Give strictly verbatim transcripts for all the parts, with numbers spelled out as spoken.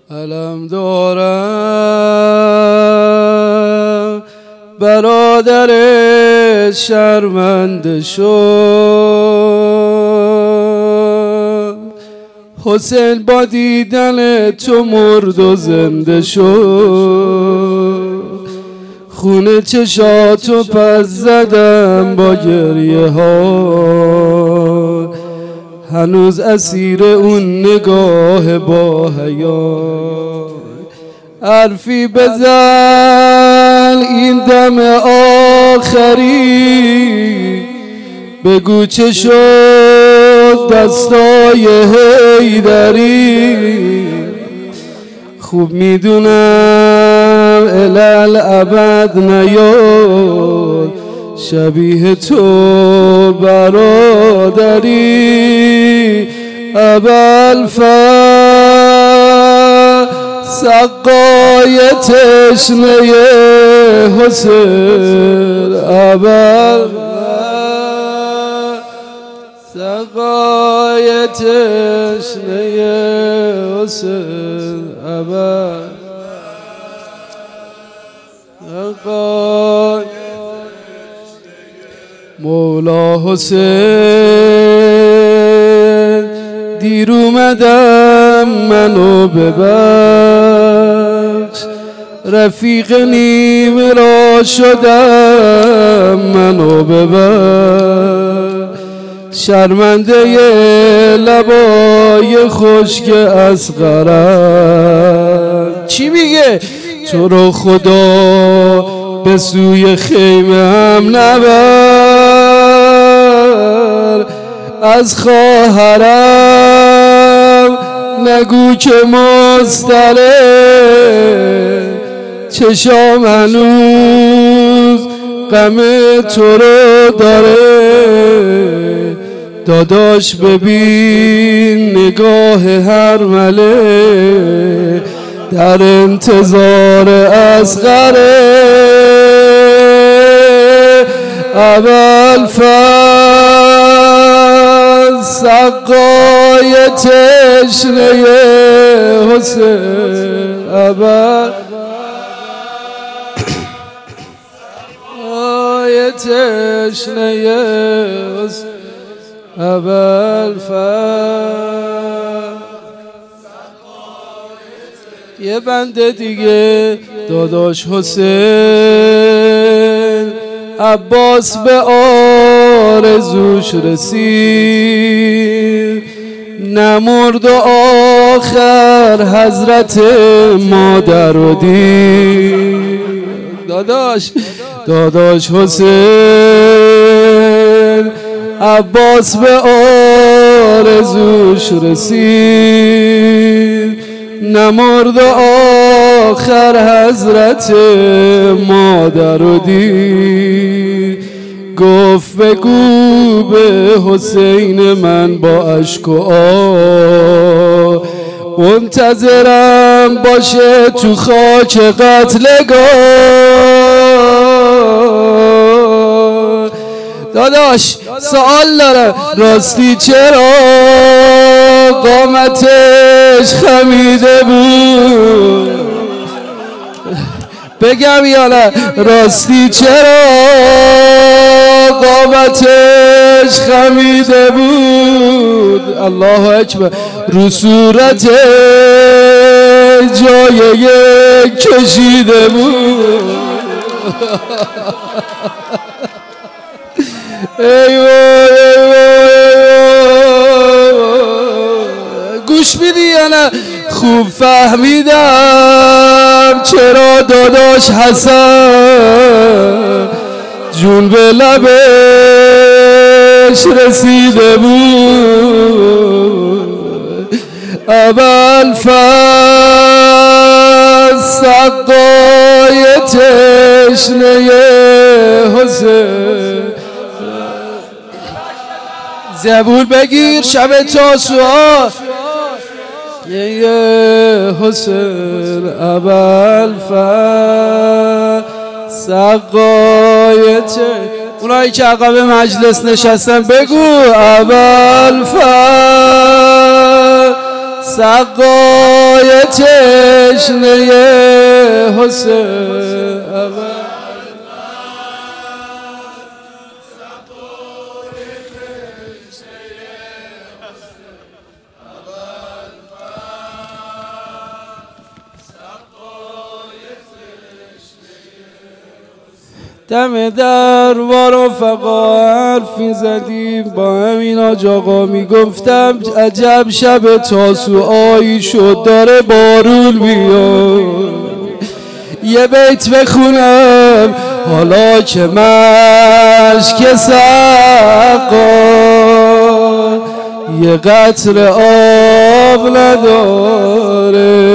علم دارم برادر شرمنده شد، حسین با دیدن تو مرد و زنده شد. خونه چشاتو پس زدم با گریه ها، هنوز اسیر اون نگاه با حیا. حرفی بزن این دم آخری، بگو چه شد دستای حیدری. خوب میدونم الالعبد نیاد شبیه تو برادری. ابوالفضل سقای تشنه حسین، ابوالفضل سقای تشنه حسین، ابوالفضل مولا حسین. دیر اومدم منو ببخش، رفیق نیمه را شدم منو ببخش. شرمنده لبای خشک اصغرم. چی میگه؟ تو رو خدا به سوی خیمه هم نبر، از خواهرم نگو که مضطرب. چشام هنوز غم تو رو داره، داداش ببین نگاه هر مله در انتظار اصغره. ابوالفضل سقای تشنه حسین، ابوالفضل تشنه حسین، ابوالفضل. یه بنده دیگه داداش حسین، عباس به آرزوش رسید، نمرد و آخر حضرت مادر رو دید. داداش داداش حسین، عباس به آرزوش رسید، نمرد و آخر حضرت مادر رو دید. گفت بگو به حسین من با اشک و آه، منتظرم باشه تو خاک قتلگاه. داداش سوال دارم، راستی چرا قامتش خمیده بود؟ بگم یا نه؟ راستی چرا قامتش خمیده بود؟ الله اکبر. رو صورت جای یک کشیده بود. ایوه گوش میدی یا نه؟ خوب فهمیدم چرا داداش حسن جون به لبش رسیده بود. ابوالفضل سقای تشنه حسین. زبور بگیر شب تاسوعا. یه حسین ابوالفضل سقای تشنه. اونایی که عقب مجلس نشستن بگو ابوالفضل سقای تشنه تشنه حسین دم در و رفقا حرفی زدیم با همین آج آقا میگفتم عجب شب تاسوعایی شد داره بارون بیاد یه بیت بخونم حالا که مشک سقا یه قطره آب نداره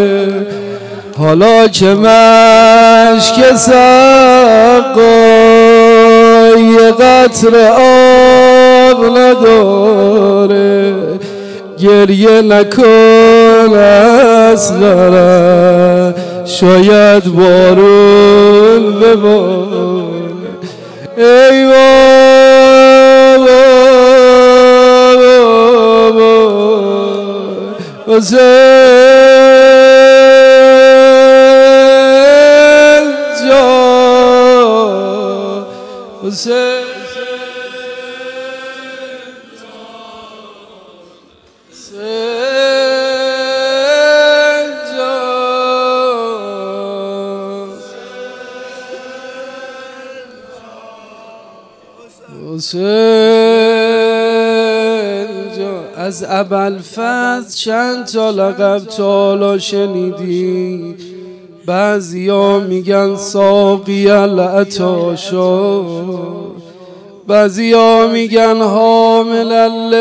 حالا که مشک سقا یه قطره آب نداره گریه نکن اصغر شاید بارون بباره ای بابا حسین از ابوالفضل چند تا لقب تالا شنیدی بعضیا میگن ساقی العطاشا بعضیا میگن حامل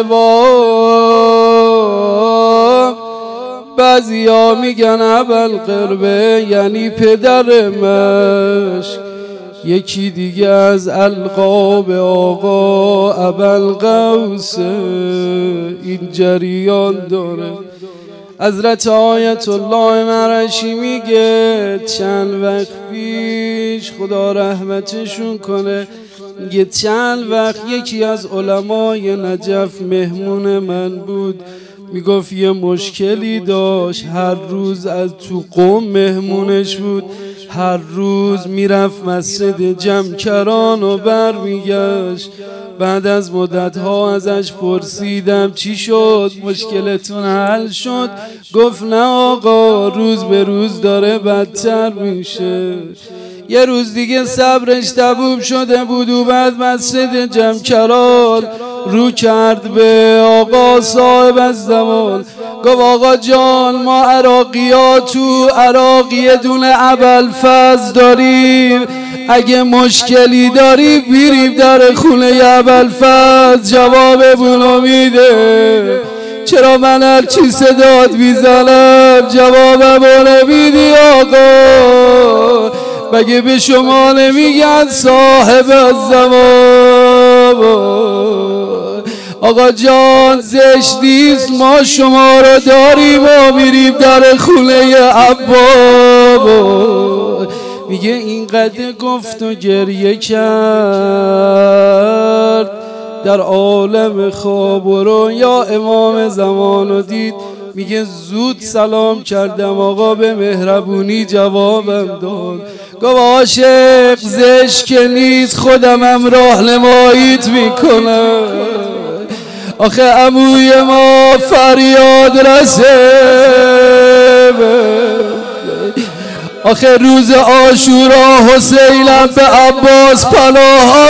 اللواء بعضیا میگن ابوالقربه یعنی پدر مشک یکی دیگه از القاب آقا ابوالقوس این جریان داره حضرت آیت الله مرشی میگه چند وقت پیش خدا رحمتشون کنه میگه چند وقت یکی از علمای نجف مهمون من بود میگفت یه مشکلی داشت هر روز از تو قم مهمونش بود هر روز میرفت مسجد جمکران و بر میگشت بعد از مدتها ازش پرسیدم چی شد مشکلتون حل شد گفت نه آقا روز به روز داره بدتر میشه یه روز دیگه صبرش تموم شده بود و بعد مسجد جمکران رو کرد به آقا صاحب از زمان گفت آقا جان ما عراقی ها تو عراق یه دونه ابوالفضل داریم اگه مشکلی داری بیریم در خونه ابوالفضل جوابمونو میده چرا من هر چی صدات میزنم جوابمو نمیدی آقا مگه به شما نمیگن صاحب الزمان آقا جان زشت نیست ما شما رو داریم و میریم در خونه عباب میگه اینقدر گفت و گریه کرد در عالم خواب و رویا امام زمان رو دید میگه زود سلام کردم آقا به مهربونی جوابم داد گفت عاشق زشت که نیست خودمم راهنماییت میکنم آخه عموی ما فریاد رسه آخه روز عاشورا حسینم به عباس پناه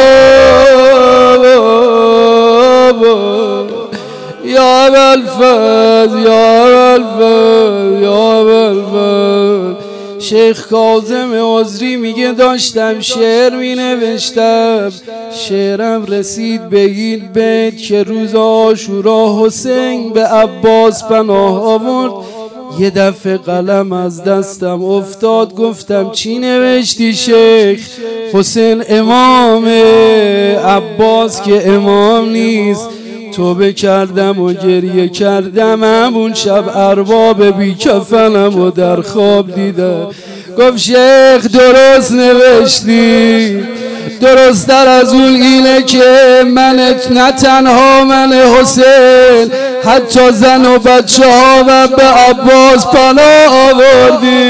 یا ابوالفضل یا ابوالفضل یا ابوالفضل شیخ کاظم عذری میگه داشتم شعر می نوشتم شعرم رسید به این بیت که روز عاشورا حسین به عباس پناه آورد یه دفعه قلم از دستم افتاد گفتم چی نوشتی شیخ حسین امام عباس که امام نیست توبه کردم و گریه کردم همون شب ارباب بی کفنم و در خواب دیدم گفت شیخ درست نوشتی درست در از اون اینه که من نه تنها من حسین حتی زن و بچه ها و به عباس پناه آوردی.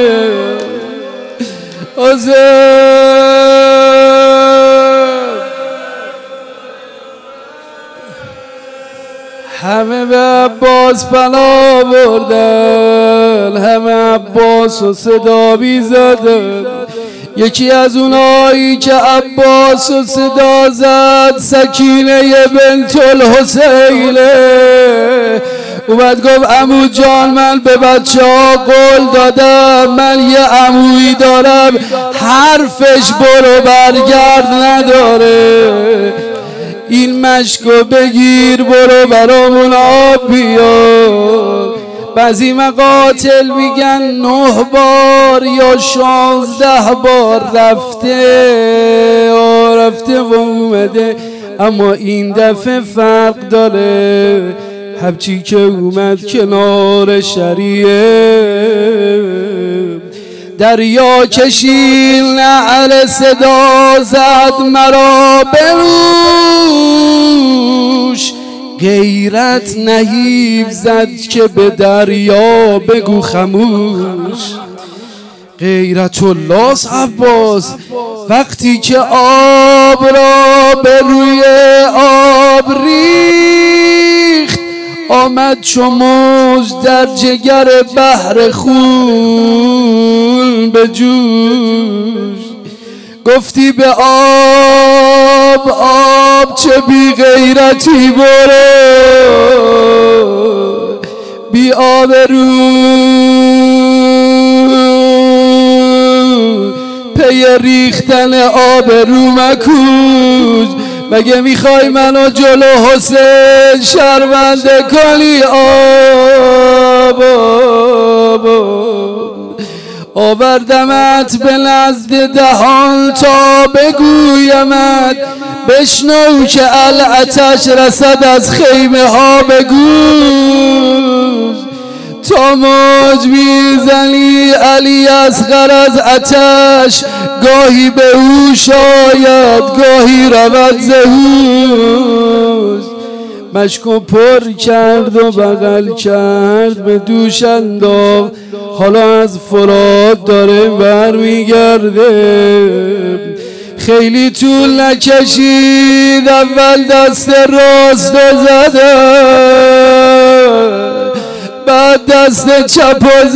همه به عباس پناه آوردن، همه عباس و صدا بی زدن. یکی از اونایی که عباس و صدا زد سکینه بنت الحسینه، اومد گفت عمو جان من به بچه ها قول دادم، من یه عمویی دارم حرفش برو برگرد نداره، این مشکو بگیر برو برامون آب بیار. بعضی مقاتل میگن نه بار یا شانزده بار رفته رفته و اومده، اما این دفعه فرق داره. هرچی که اومد کنار شریعه دریا کشید نعل صدا زد مرا بروش، غیرت نهیب زد که به دریا بگو خموش. غیرت الله عباس وقتی که آب را به روی آب ریخت، آمد چو موج در جگر بحر خون به جوش. گفتی به آب آب چه بی غیرتی برو، بی آبرو پی ریختن آبرو مکوش. مگه میخوای منو جلو حسین شرمنده کنی؟ آب آب آوردمت به نزد دهان تا بگویمت، بشنو که العتش رسد از خیمه ها بگوش. تا موج میزنی علی اصغر از آتش، گاهی به او شاید گاهی رود ز هوش. مشکو پر کرد و بغل کرد به دوش انداخت، حالا از فرات داره برمیگرده. خیلی طول نکشید اول دست راست زده، بعد دست چپ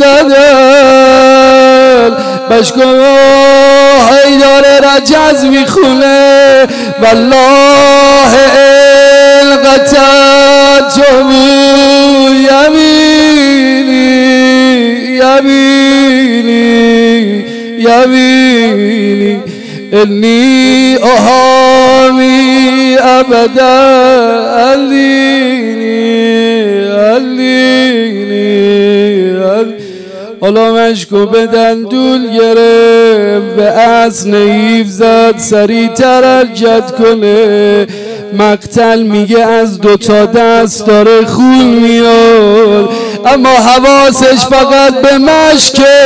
زدن. مشکو حیدار رجز میخونه والله القتل جمو یمینی یمینی یمینی انی احامی ابدا الینی الینی. حالا مشکو به دندول گرفت، به اصل نیف زد سریع تر حرکت کنه. مقتل میگه از دوتا دست داره خون میاد، اما حواسش فقط به مشکه.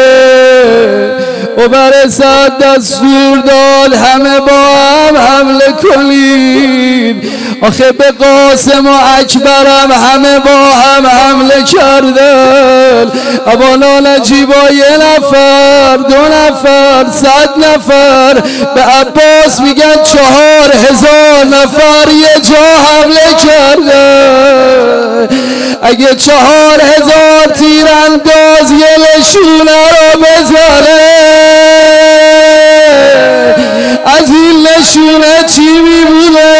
و برسد دستور داد همه با هم حمله کنید. آخه به قاسم و اکبرم همه با هم حمله کردن، اما نجیبا یه نفر دو نفر صد نفر. به عباس میگن چهار هزار نفر یه جا حمله کردن. اگه چهار هزار تیرانداز یه لشونه رو بزنه، از این لشونه چی میمونه؟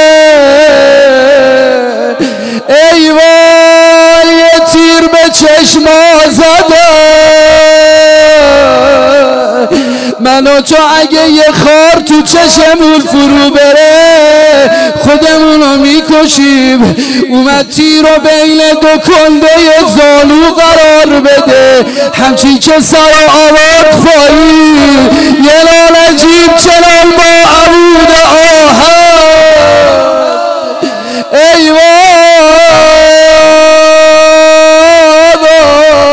ای وای یه تیر به چشما زده. من و تو اگه یه خار تو چشمون فرو بره خودمونو میکشیم. اومد تیر رو بین دو کنده زالو قرار بده، همچین که سر آورد پایین یه لال عجیب چنان با عمود آهن. ای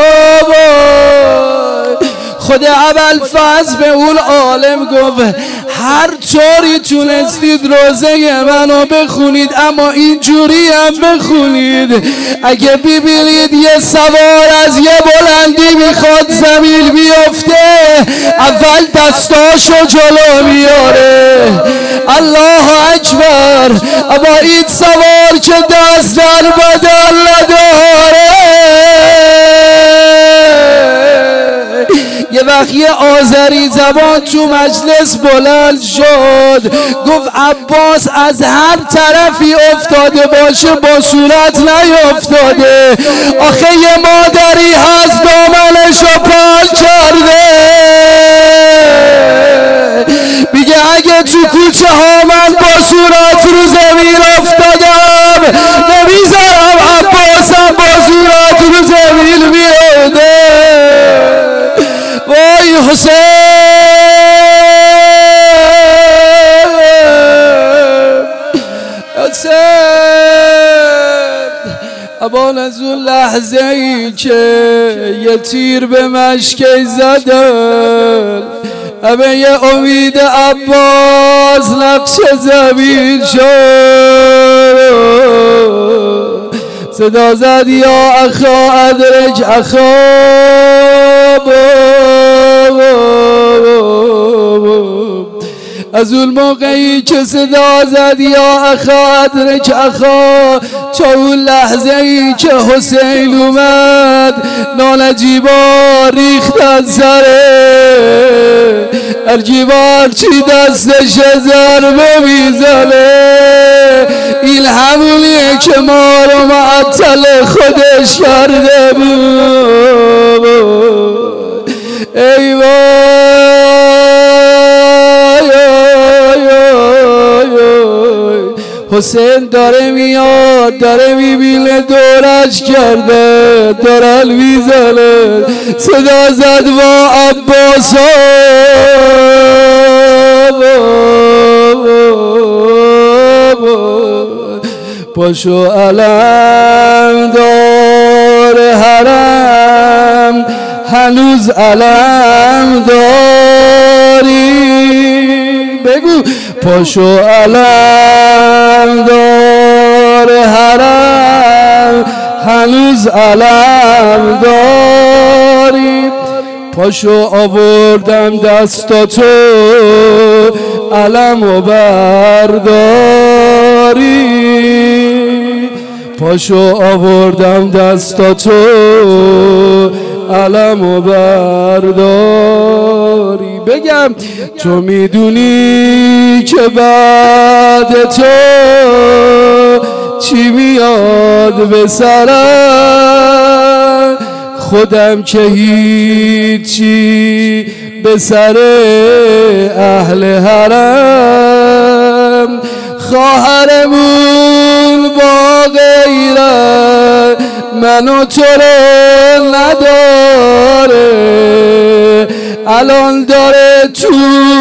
خود ابوالفضل به اون عالم گفت هر طوری تونستید روزه منو بخونید، اما اینجوری هم بخونید. اگه ببینید یه سوار از یه بلندی میخواد زمین بیفته، اول دستاشو جلو میاره، الله اکبر. اما این سوار که دست در بدن نداره، یه وقت یه آذری زبان تو مجلس بلند شد، گفت عباس از هر طرفی افتاده باشه با صورت نیافتاده. آخه یه مادری هست دامنشو پال کرده، میگه اگه تو کوچه ها من با صورت رو زمین افتادم، نمیذارم عباسم با صورت رو زمین بیفته. وای حسین، حسین. ابان از اون لحظه ای که یه تیر به مشکی زدن، همه یه امید عباس نقش زمین شد. صدا زد یا اخا ادرک اخا، از اون موقعی که صدا زد یا اخا ادرک اخا، تا اون لحظه ای که حسین اومد، نالجیبا ریخت از سره، ارجیبار چی دستش ضربه میزنه. این همونیه که ما رو معطل خودش کرده بود. ای حسین داره میاد، داره میبینه دورش کرده، دارن میزنه. صدا زد با عباس پاشو علم دار حرم، هنوز علم داری. بگو پاشو علم دار حرم، هنوز علم داری. پاشو آوردم دستاتو علمو برداری، پاشو آوردم دستاتو علمو برداری. بگم تو میدونی که بعد تو چی میاد به سرم، خودم که هیچی به سر اهل حرم. خواهرمون با غیرت من و تو رو نداره، الان داره تو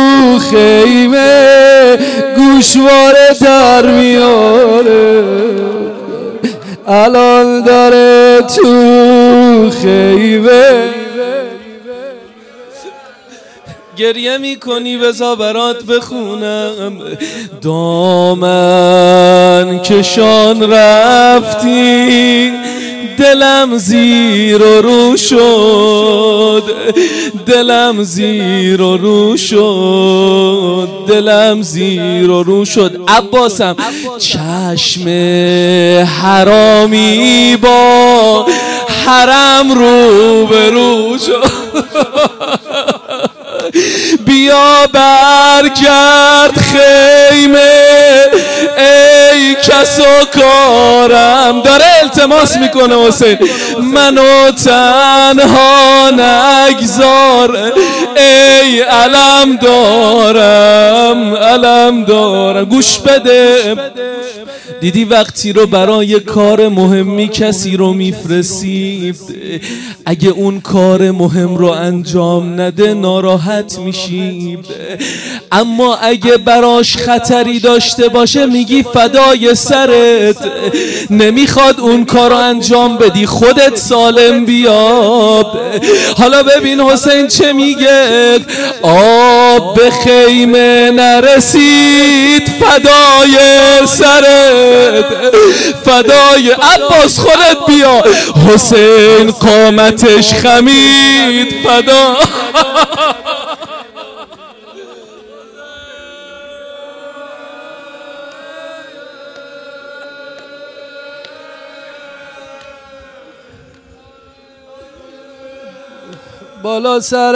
خیمه گوشواره در میاره، الان داره تو خیمه. گریه میکنی بذار برات بخونم. دامن کشان رفتی، دلم زیر و رو شد، دلم زیر و رو شد، دلم زیر و رو شد. عباسم چشم حرامی با حرم رو به رو شد. بیا برگرد خیمه ای کس و کارم. داره التماس میکنه حسین، منو تنها نگذار، ای علم دارم، علم دارم. گوش بده، دیدی وقتی رو برای کار مهمی کسی رو میفرستی، اگه اون کار مهم رو انجام نده ناراحت میشی، اما اگه براش خطری داشته باشه میگی فدای سرت، نمیخواد اون کار رو انجام بدی، خودت سالم بیا. حالا ببین حسین چه میگه. آه آب به خیمه نرسید فدای سرت، فدای عباس خودت بیا، حسین قامتش خمید فدا. بالا سر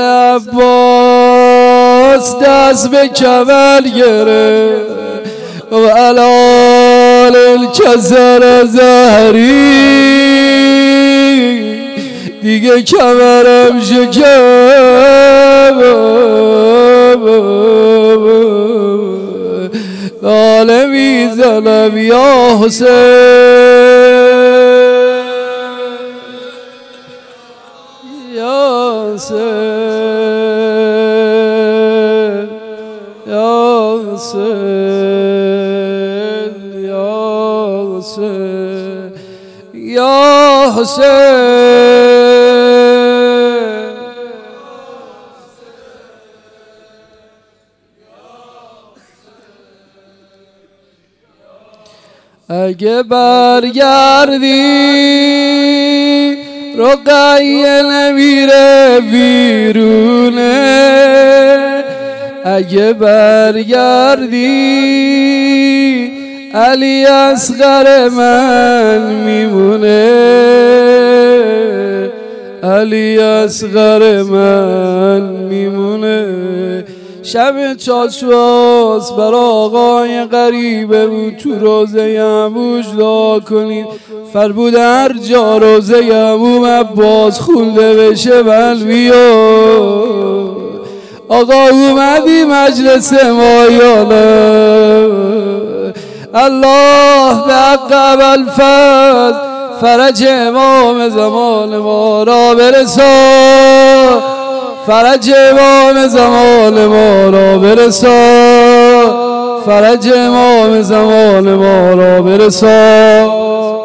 عباس دست به کمر گرفت و علال الکسر زهری دیگه کمرم شکم ناله میزنم یا حسین یا حسین یا حسین یا حسین یا حسین. اگه برگردی رقیه نمیره بیرونه، اگه برگردی علی اصغر من میمونه، علی اصغر من میمونه. شب چاشواس بر آقای غریبه بود تو روزه یعموش دعا کنید، فرمود هر جا روزه یعموم عباس خونده بشه بلبیا. آقا اومدی مجلس ما یا نه؟ الله به عقب الفضل فرج امام زمان ما را برسان، فرج امام زمان ما را برسان، فرج امام زمان ما را برسان.